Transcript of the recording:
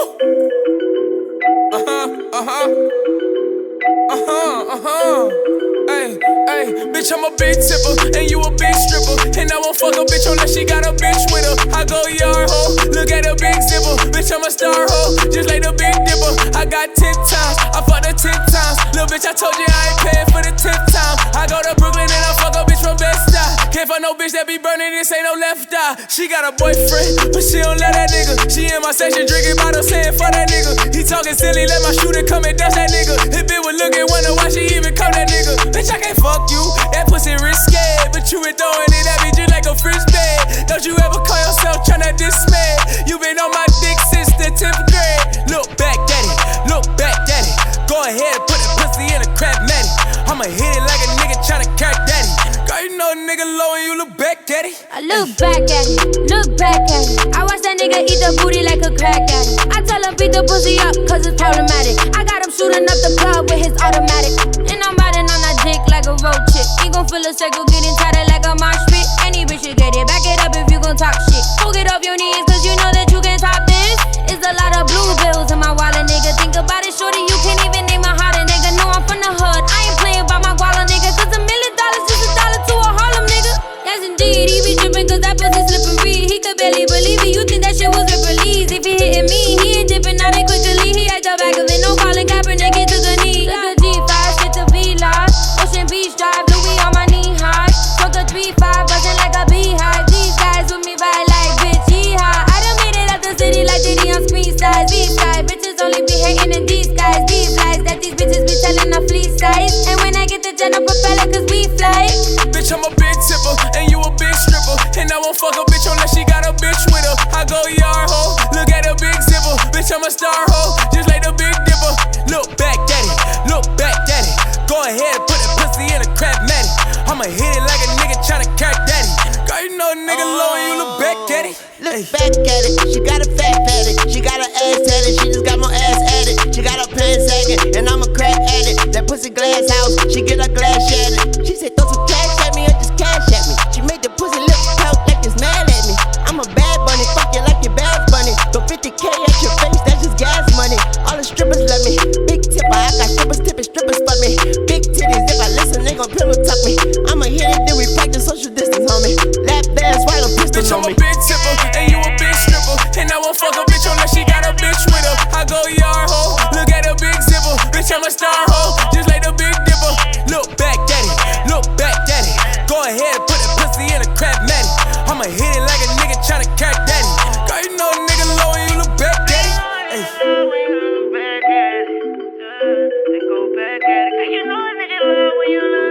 Bitch, I'm a big tipper, and you a big stripper. And I won't fuck a bitch unless she got a bitch with her. I go yard hoe, look at a big zipper. Bitch, I'm a star hoe, just like the big dipper. I got 10 times, I fucked her 10 times. Little bitch, I told you I ain't paying for the 10th time. I go to Brooklyn and I fuck a bitch from Bed-Stuy. Can't fuck no bitch that be burning, this ain't no left eye. She got a boyfriend, but she don't let that nigga. She in my section drinking bottles saying fuck that nigga. He talking silly, let my shooter come and dust that nigga. If it was looking, wonder why she even come that nigga. Bitch, I can't fuck you, that pussy risky. But you been throwing it at me just like a frisbee. Don't you ever call yourself tryna dismay? You been on my dick since the 10th grade. Look back, daddy, look back, daddy. Go ahead and put the pussy in a crap matty. I'ma hit it like a nigga tryna crack daddy. Girl, you know a nigga low and you look back, daddy. I look back at it, look back at it. I watch that nigga eat the booty like a crack addict. I tell him beat the pussy up, cause it's problematic. I got him shooting up the club with his automatic. And I'm riding on that dick like a road chick. He gon' feel a circle getting tighter like a mosh pit. Any bitch should get it, back it up if you gon' talk shit. Go get off your knees, cause you know that you can top this. It's a lot of blue bills in my wallet, nigga. Think about it, shorty, you can't even name a hotter nigga. No, I'm from the hood, I ain't playing by my guala, nigga. Cause $1 million is a dollar to a Harlem, nigga. Yes, indeed, he be trippin' cause that pussy slippin' free. He could barely believe it, you think that shit was release. If he hitting me, he ain't dippin' out it quickly. He at the back of it, no Colin Kaepernick, get to the knee. Look at G5, shit to V-Lost. Ocean Beach Drive, Louis on my knee high. Smoke the 3-5, buzzin' like a beehive. These guys with me vibe like bitch, yeehaw. I done made it out the city like Diddy on screen size. V-side, bitches only be hating in these guys. These lies that these bitches be telling a flea size. And when I get the jet, I'm propeller cause we fly. Bitch, I'm a big tipper, and you a big stripper. And I won't fuck a bitch unless she got a bitch with her. I go yard hoe, look at a big zipper. Bitch, I'm a star hoe, just like the big dipper. Look back, daddy, look back, daddy. Go ahead and put the pussy in a crap matty. I'ma hit it like a nigga tryna crack daddy. Girl, you know a nigga low and you look back, daddy. Look back at it, she got a fat patty. She got her ass tatted, she just got more ass at it. She got her pants sagging, and I'm a crack addict. That pussy glass house, she get her glass shattered. She said throw some cash at me or just cash at me. She made the pussy lips pout like it's mad at me. I'm a bad bunny, fuck you like your bad bunny. Throw 50K at your face, that's just gas money. All the strippers love me, big tipper, I got strippers tipping strippers for me. Big titties, if I listen, they gon' pillow tuck me. I'ma hit it, then we practice social distance on me. Lap dance, right on pistol bitch, on I'm me. a big tipper, and you a big stripper. And I won't fuck a bitch unless she got a bitch with her. I go yard hoe, look at a big zipper. Bitch, I'm a star hoe, just like the big dipper. Look back, daddy, look back, daddy. Go ahead and put the pussy in a crap matty. I'ma hit it like a nigga tryna crack daddy. Girl, you know a nigga low and you look back, daddy. Hey. When you look back at it, they go back at it. You know a nigga love when you look